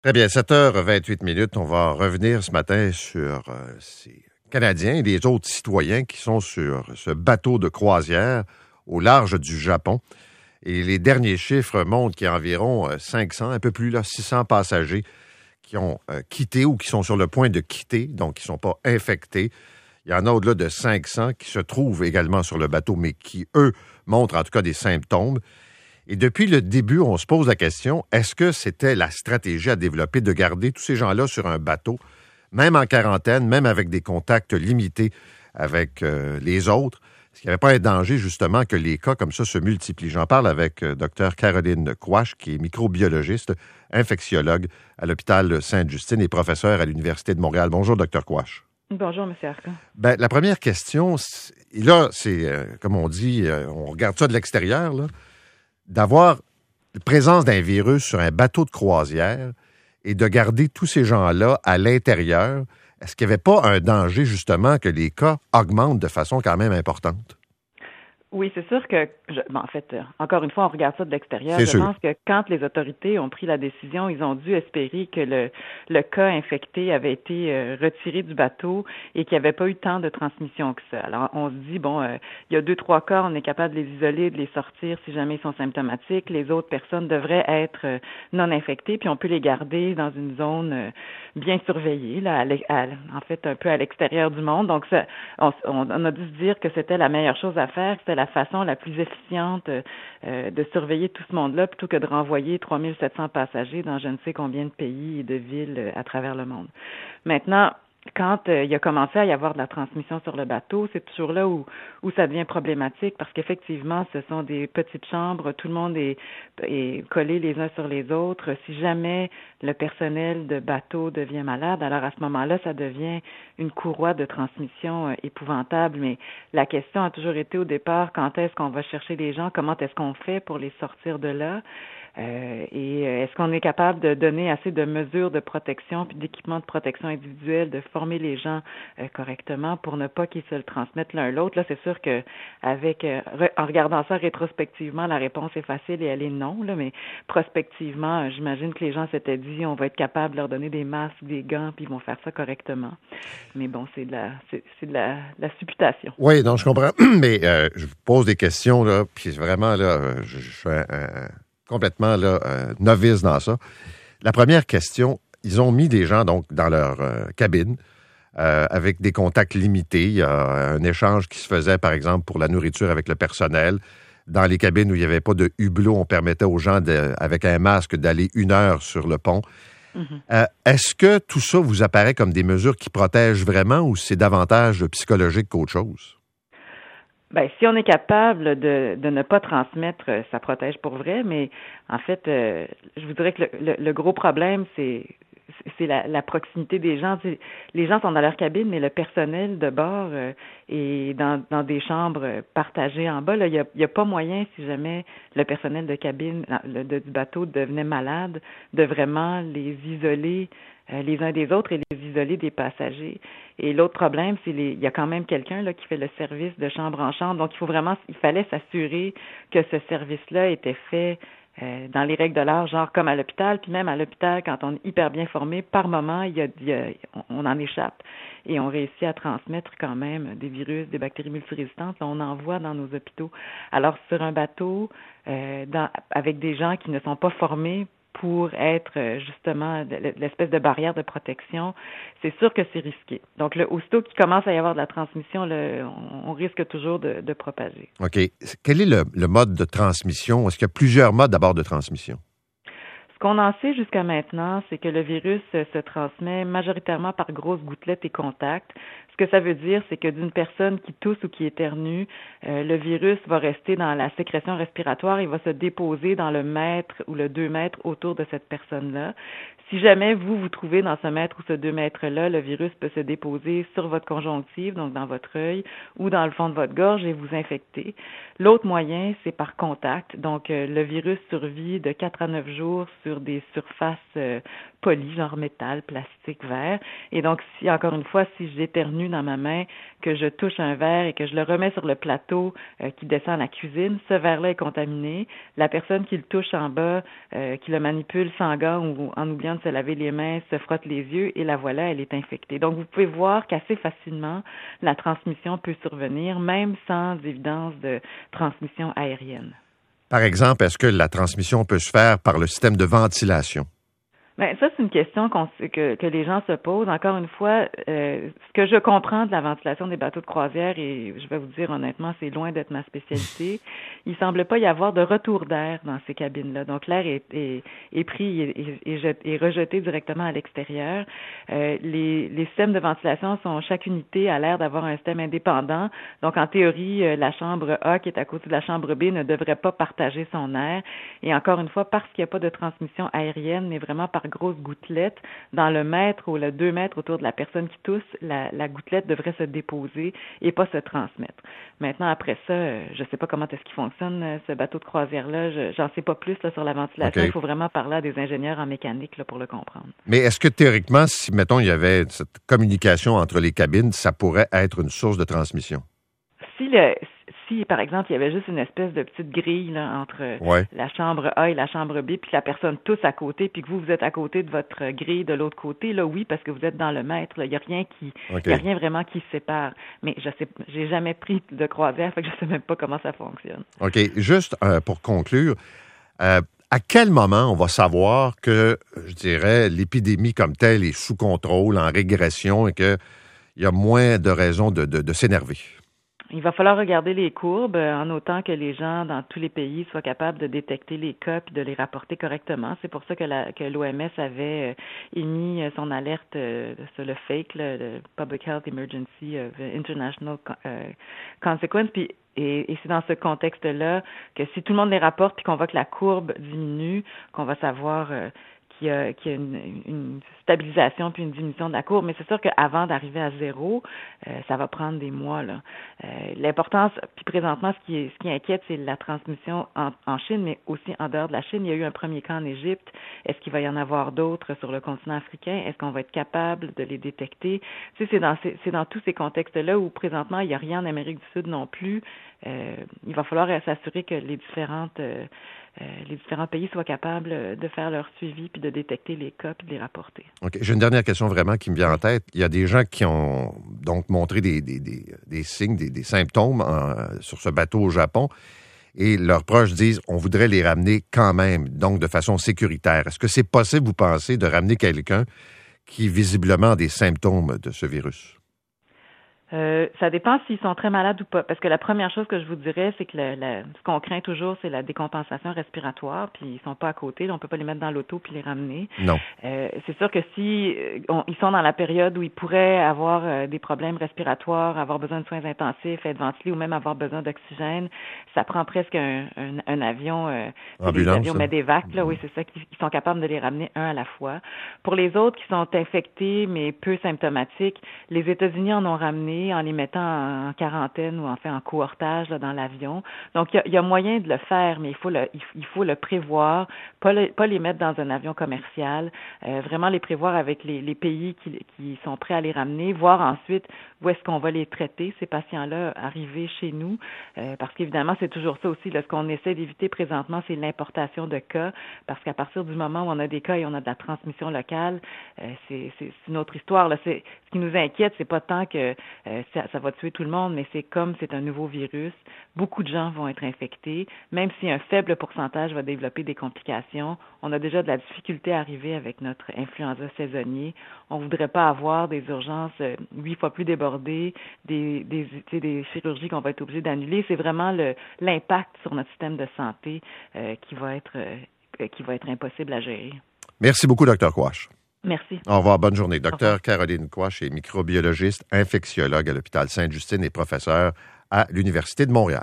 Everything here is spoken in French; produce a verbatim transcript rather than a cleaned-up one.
Très bien, sept heures vingt-huit minutes. On va revenir ce matin sur euh, ces Canadiens et les autres citoyens qui sont sur ce bateau de croisière au large du Japon. Et les derniers chiffres montrent qu'il y a environ euh, cinq cents, un peu plus, là, six cents passagers qui ont euh, quitté ou qui sont sur le point de quitter, donc qui ne sont pas infectés. Il y en a au-delà de cinq cents qui se trouvent également sur le bateau, mais qui, eux, montrent en tout cas des symptômes. Et depuis le début, on se pose la question, est-ce que c'était la stratégie à développer de garder tous ces gens-là sur un bateau, même en quarantaine, même avec des contacts limités avec euh, les autres? Est-ce qu'il n'y avait pas un danger, justement, que les cas comme ça se multiplient? J'en parle avec euh, Dr Caroline Quach, qui est microbiologiste, infectiologue à l'hôpital Sainte-Justine et professeur à l'Université de Montréal. Bonjour, Dr Quach. Bonjour, M. Arcan. Ben, la première question, et là, c'est, euh, comme on dit, euh, on regarde ça de l'extérieur, là, d'avoir la présence d'un virus sur un bateau de croisière et de garder tous ces gens-là à l'intérieur, est-ce qu'il n'y avait pas un danger, justement, que les cas augmentent de façon quand même importante? Oui, c'est sûr que, je, ben, en fait, encore une fois, on regarde ça de l'extérieur. C'est je sûr. pense que quand les autorités ont pris la décision, ils ont dû espérer que le, le cas infecté avait été euh, retiré du bateau et qu'il n'y avait pas eu tant de transmission que ça. Alors, on se dit, bon, euh, il y a deux, trois cas, on est capable de les isoler, de les sortir si jamais ils sont symptomatiques. Les autres personnes devraient être euh, non infectées, puis on peut les garder dans une zone euh, bien surveillée, là, à, à, en fait, un peu à l'extérieur du monde. Donc, ça, on, on a dû se dire que c'était la meilleure chose à faire, c'était la façon la plus efficiente euh, de surveiller tout ce monde-là plutôt que de renvoyer trois mille sept cents passagers dans je ne sais combien de pays et de villes euh, à travers le monde. Maintenant, quand euh, il a commencé à y avoir de la transmission sur le bateau, c'est toujours là où, où ça devient problématique parce qu'effectivement, ce sont des petites chambres, tout le monde est, est collé les uns sur les autres. Si jamais le personnel de bateau devient malade, alors à ce moment-là, ça devient une courroie de transmission euh, épouvantable. Mais la question a toujours été au départ, quand est-ce qu'on va chercher les gens, comment est-ce qu'on fait pour les sortir de là? Euh, et euh, est-ce qu'on est capable de donner assez de mesures de protection puis d'équipements de protection individuelle, de former les gens euh, correctement pour ne pas qu'ils se le transmettent l'un l'autre? Là, c'est sûr que avec euh, re- en regardant ça rétrospectivement, la réponse est facile et elle est non, là, mais prospectivement, euh, j'imagine que les gens s'étaient dit on va être capable de leur donner des masques, des gants, puis ils vont faire ça correctement. Mais bon, c'est de la c'est, c'est de la, la supputation. Oui, non, je comprends. Mais euh, je vous pose des questions, là, puis vraiment, là, je, je suis un, un complètement là, euh, novice dans ça. La première question, ils ont mis des gens donc dans leur euh, cabine euh, avec des contacts limités. Il y a un échange qui se faisait, par exemple, pour la nourriture avec le personnel. Dans les cabines où il n'y avait pas de hublot, on permettait aux gens, de, avec un masque, d'aller une heure sur le pont. Mm-hmm. Euh, est-ce que tout ça vous apparaît comme des mesures qui protègent vraiment ou c'est davantage psychologique qu'autre chose? Ben, si on est capable de, de ne pas transmettre, ça protège pour vrai, mais en fait, euh, je vous dirais que le, le, le gros problème, c'est c'est la, la proximité des gens. Tu sais, les gens sont dans leur cabine, mais le personnel de bord euh, est dans, dans des chambres partagées en bas. Là, il n'y a, y a pas moyen, si jamais le personnel de cabine le, de, du bateau devenait malade, de vraiment les isoler euh, les uns des autres et les isoler des passagers. Et l'autre problème, c'est les, il y a quand même quelqu'un là qui fait le service de chambre en chambre. Donc, il faut vraiment, il fallait s'assurer que ce service-là était fait Euh, dans les règles de l'art, genre comme à l'hôpital, puis même à l'hôpital, quand on est hyper bien formé, par moment, il y a, il y a, on en échappe et on réussit à transmettre quand même des virus, des bactéries multirésistantes. Là, on en voit dans nos hôpitaux. Alors, sur un bateau, euh, dans, avec des gens qui ne sont pas formés pour être justement l'espèce de barrière de protection, c'est sûr que c'est risqué. Donc, le, aussitôt qu'il commence à y avoir de la transmission, le, on, on risque toujours de, de propager. OK. Quel est le, le mode de transmission? Est-ce qu'il y a plusieurs modes d'abord de transmission? Ce qu'on en sait jusqu'à maintenant, c'est que le virus se transmet majoritairement par grosses gouttelettes et contacts. Ce que ça veut dire, c'est que d'une personne qui tousse ou qui éternue, euh, le virus va rester dans la sécrétion respiratoire, il va se déposer dans le mètre ou le deux mètres autour de cette personne-là. Si jamais vous vous trouvez dans ce mètre ou ce deux mètres-là, le virus peut se déposer sur votre conjonctive, donc dans votre œil, ou dans le fond de votre gorge et vous infecter. L'autre moyen, c'est par contact. Donc, euh, le virus survit de quatre à neuf jours sur sur des surfaces euh, polies, genre métal, plastique, verre. Et donc, si encore une fois, si j'éternue dans ma main, que je touche un verre et que je le remets sur le plateau euh, qui descend à la cuisine, ce verre-là est contaminé. La personne qui le touche en bas, euh, qui le manipule sans gants ou en oubliant de se laver les mains, se frotte les yeux et la voilà, elle est infectée. Donc, vous pouvez voir qu'assez facilement, la transmission peut survenir, même sans évidence de transmission aérienne. Par exemple, est-ce que la transmission peut se faire par le système de ventilation? Bien, ça, c'est une question qu'on, que, que les gens se posent. Encore une fois, euh, ce que je comprends de la ventilation des bateaux de croisière, et je vais vous dire honnêtement, c'est loin d'être ma spécialité, il semble pas y avoir de retour d'air dans ces cabines-là. Donc, l'air est, est, est pris et, et, et, et rejeté directement à l'extérieur. Euh, les, les systèmes de ventilation sont, chaque unité a l'air d'avoir un système indépendant. Donc, en théorie, la chambre A, qui est à côté de la chambre B, ne devrait pas partager son air. Et encore une fois, parce qu'il n'y a pas de transmission aérienne, mais vraiment par grosses gouttelettes, dans le mètre ou le deux mètres autour de la personne qui tousse, la, la gouttelette devrait se déposer et pas se transmettre. Maintenant, après ça, je ne sais pas comment est-ce qu'il fonctionne, ce bateau de croisière-là. Je, j'en sais pas plus là, sur la ventilation. Okay. Il faut vraiment parler à des ingénieurs en mécanique là, pour le comprendre. Mais est-ce que théoriquement, si, mettons, il y avait cette communication entre les cabines, ça pourrait être une source de transmission? Si le... Si, par exemple, il y avait juste une espèce de petite grille là, entre ouais. la chambre A et la chambre B, puis la personne tousse à côté, puis que vous, vous êtes à côté de votre grille de l'autre côté, là, oui, parce que vous êtes dans le mètre. Là, il n'y a rien qui, okay. il y a rien vraiment qui se sépare. Mais je sais, j'ai jamais pris de croisière, fait que je sais même pas comment ça fonctionne. OK. Juste euh, pour conclure, euh, à quel moment on va savoir que, je dirais, l'épidémie comme telle est sous contrôle, en régression, et qu'il y a moins de raisons de, de, de s'énerver? Il va falloir regarder les courbes en autant que les gens dans tous les pays soient capables de détecter les cas et de les rapporter correctement. C'est pour ça que, la, que l'O M S avait émis son alerte sur le fake, le, le Public Health Emergency of International Consequence. Puis, et, et c'est dans ce contexte-là que si tout le monde les rapporte puis qu'on voit que la courbe diminue, qu'on va savoir euh, qu'il y a, qu'il y a une, une stabilisation puis une diminution de la courbe. Mais c'est sûr qu'avant d'arriver à zéro, euh, ça va prendre des mois, là. Euh, l'importance, puis présentement, ce qui, est, ce qui inquiète, c'est la transmission en, en Chine, mais aussi en dehors de la Chine. Il y a eu un premier cas en Égypte. Est-ce qu'il va y en avoir d'autres sur le continent africain? Est-ce qu'on va être capable de les détecter? Tu sais, c'est dans, ces, c'est dans tous ces contextes-là où présentement, il n'y a rien en Amérique du Sud non plus. Euh, il va falloir s'assurer que les différentes euh, euh, les différents pays soient capables de faire leur suivi puis de détecter les cas puis de les rapporter. OK. J'ai une dernière question vraiment qui me vient en tête. Il y a des gens qui ont donc montré des, des, des, des signes, des, des symptômes en, sur ce bateau au Japon et leurs proches disent on voudrait les ramener quand même, donc de façon sécuritaire. Est-ce que c'est possible, vous pensez, de ramener quelqu'un qui visiblement a des symptômes de ce virus? Euh, ça dépend s'ils sont très malades ou pas. Parce que la première chose que je vous dirais, c'est que le, le, ce qu'on craint toujours, c'est la décompensation respiratoire. Puis ils sont pas à côté, là, on peut pas les mettre dans l'auto puis les ramener. Non. Euh, c'est sûr que si on, ils sont dans la période où ils pourraient avoir euh, des problèmes respiratoires, avoir besoin de soins intensifs, être ventilés ou même avoir besoin d'oxygène, ça prend presque un, un, un avion, euh, ambulance, des avions Medevac, là, oui, c'est ça, qu'ils sont capables de les ramener un à la fois. Pour les autres qui sont infectés mais peu symptomatiques, les États-Unis en ont ramené en les mettant en quarantaine ou en fait en cohortage là, dans l'avion. Donc, il y a, y a moyen de le faire, mais il faut le, il faut le prévoir, pas, le, pas les mettre dans un avion commercial, euh, vraiment les prévoir avec les, les pays qui, qui sont prêts à les ramener, voir ensuite où est-ce qu'on va les traiter, ces patients-là, arriver chez nous, euh, parce qu'évidemment, c'est toujours ça aussi, là, ce qu'on essaie d'éviter présentement, c'est l'importation de cas, parce qu'à partir du moment où on a des cas et on a de la transmission locale, euh, c'est, c'est, c'est une autre histoire, là. C'est, ce qui nous inquiète, c'est pas tant que euh, ça, ça va tuer tout le monde, mais c'est comme c'est un nouveau virus, beaucoup de gens vont être infectés, même si un faible pourcentage va développer des complications. On a déjà de la difficulté à arriver avec notre influenza saisonnier. On voudrait pas avoir des urgences huit fois plus débordées, des, des, des chirurgies qu'on va être obligé d'annuler. C'est vraiment le, l'impact sur notre système de santé euh, qui va être euh, qui va être impossible à gérer. Merci beaucoup, docteur Quach. Merci. Au revoir, bonne journée. Docteur Caroline Quach est microbiologiste, infectiologue à l'hôpital Sainte-Justine et professeure à l'Université de Montréal.